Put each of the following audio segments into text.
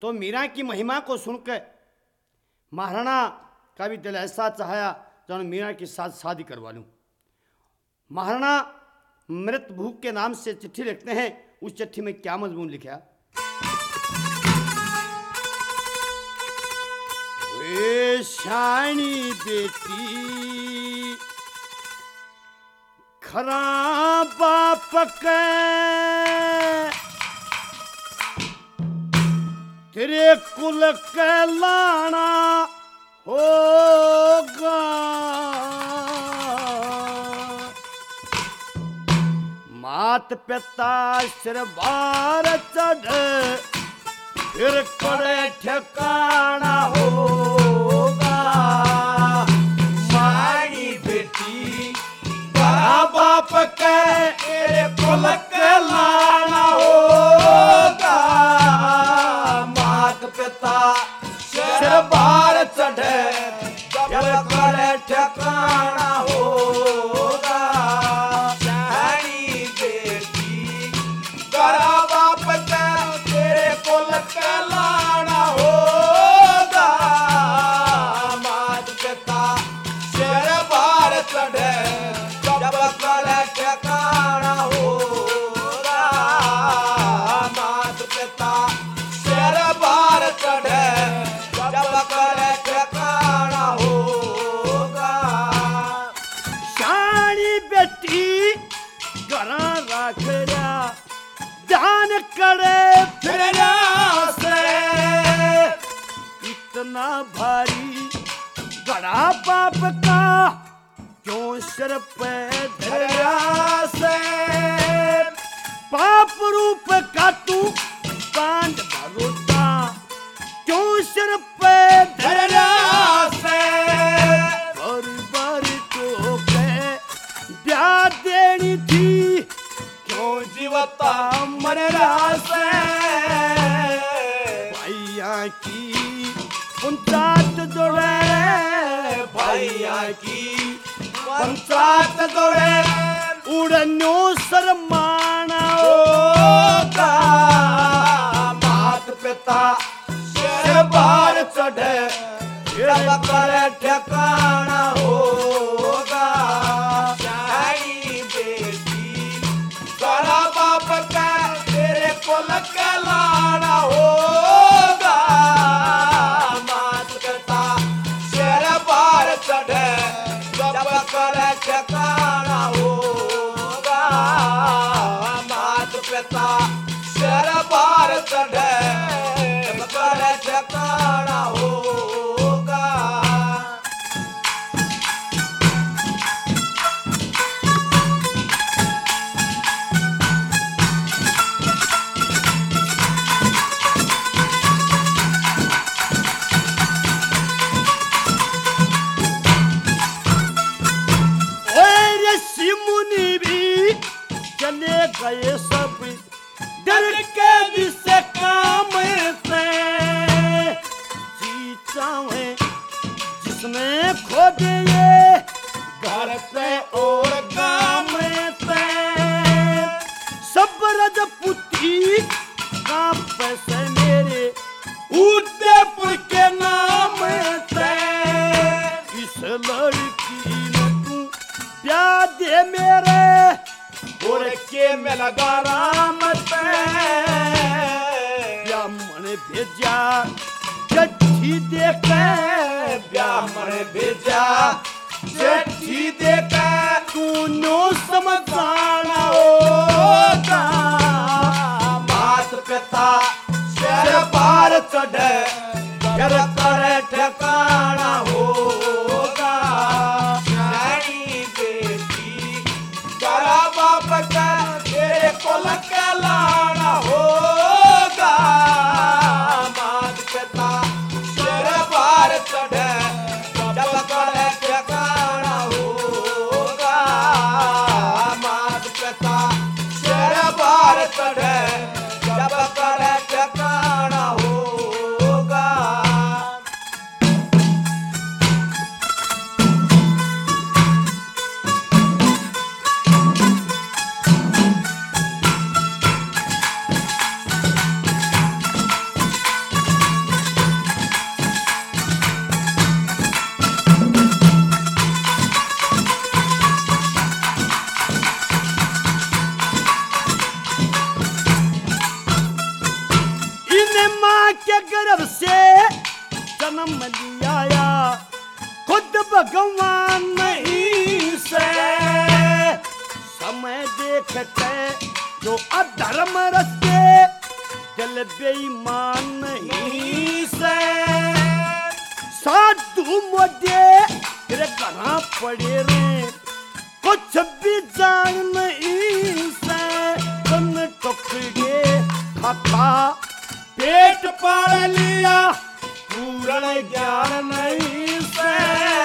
तो मीरा की महिमा को सुनकर महाराणा का भी दिल ऐसा चाहा जानो मीरा के साथ शादी करवा लूं। महाराणा मृत भूख के नाम से चिट्ठी लिखते हैं। उस चिट्ठी में क्या मजमून लिखा? वे शानी बेटी खरा बाप के तेरे कुल के लाना होगा। मात पिता सिर बार चढ़ फिर करे ठिकाना होगा। मानी बेटी बड़ा बाप के तेरे कुल के लाना होगा। मात पिता सिर बार चढ़े जब करे ठिकाना होगा। जानी बेटी बड़ा बाप के तेरे कुल के लाना होगा। मात पिता सिर बार चढ़े जब करे ठिकाना होगा। मात पिता सिर बार चढ़े जब करे ठिकाना होगा। शानी बेटी घरा राखड़ा ध्यान करे फिर से इतना भारी बड़ा बाप का क्यों सिर पे धरा से। पाप रूप का तू कांड भरोता क्यों सिर पे धरा से। बार बार तो के ब्याह देनी थी क्यों जीवता मरना से। भैया की पंचायत जोड़े भैया की पंचायत जोड़े उड़नो शर्माना होगा। मात पिता सिर बार चढ़े जब करे ठिकाना होगा। जानी बेटी बड़ा बाप का तेरे कुल के लाना होगा। मात पिता सिर बार चढ़े जब करे ठिकाना होगा। मात पिता सिर बार चढ़े जब करे ठिकाना होगा। मुनि भी चले गए सब डर के विषय काम से। जी चाहे जिसने खो दिए घर पे और गाँव से। सब रजपुती काम पैसे मेरे उदयपुर के नाम से। इस लड़की ने तू ब्याह दे मेरे और के में लगा राम से। ब्राह्मण भेजा चिट्ठी देके ब्राह्मण भेजा चिट्ठी देके तू नो समझाना होगा। मात पिता सिर बार चढ़े जब करे ठिकाना होगा। जानी बेटी बड़ा बाप का तेरे कुल के लाना होगा। मात पिता सिर बार चढ़े जब करे ठिकाना होगा। मात पिता सिर बार चढ़े जब करे ठिकाना होगा। के गर्भ से जन्म लिया, खुद भगवान नहीं से। समय देख के जो अधर्म रस्ते, दिल बेईमान नहीं से। साधु मोदे तेरे कहाँ पड़े रे, कुछ भी जान नहीं से। तुम टुकड़े खाता पेट पाल लिया, पूर्ण ज्ञान नहीं से।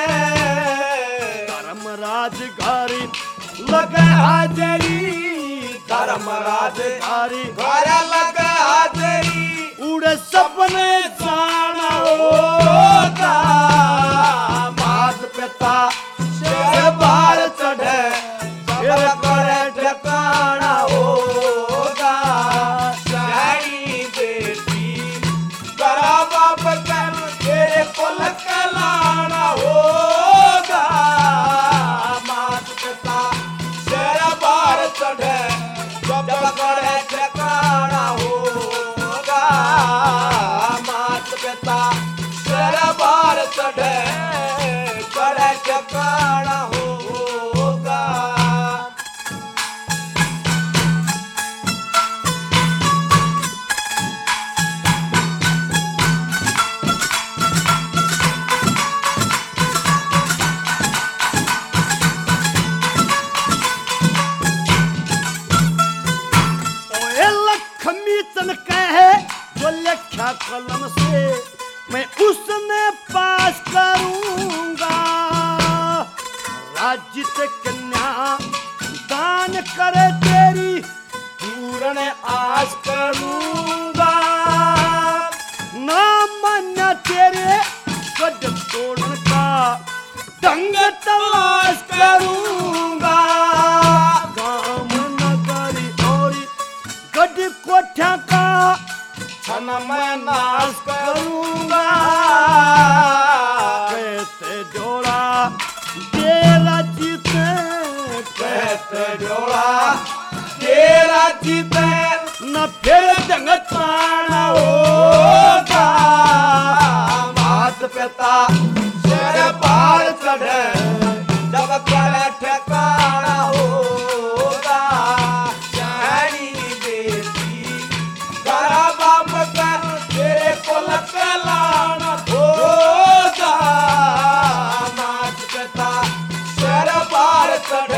धर्मराज घारी लगे हाजरी, धर्मराज घारी घर लगे हाजरी। उड़े सपने जाना होगा, मात पिता शेर बार चढ़े, जब करे ठिकाना होगा। शहरी बेटी करा बाप कर, तेरे कुल कहलाना होगा। मात पिता शेर बार चढ़े, जब करे ठिकाना होगा। मात पिता शेर बार चढ़े, करे ठिकाना होगा। लक्ष्मी कहे जो लिखा कलम से, मैं उसने पास करूंगा। राज्य से कन्या दान करे तेरी, पूर्ण आस करूंगा। ना मान्य तेरे गड तोड़न का, दंग तलाश करूंगा। गांव नगरी और गड कोठा का, छन मैं नाश करूंगा। कहते जोड़ा तेरा जीते, कहते जोड़ा तेरा जीते, न फिर दंग ताना होगा। मात पिता शेर बार चढ़े, जब करे ठिकाना होगा। शहरी बेटी करा बाप कर, तेरे कुल कहलाना होगा। मात पिता शेर बार चढ़े,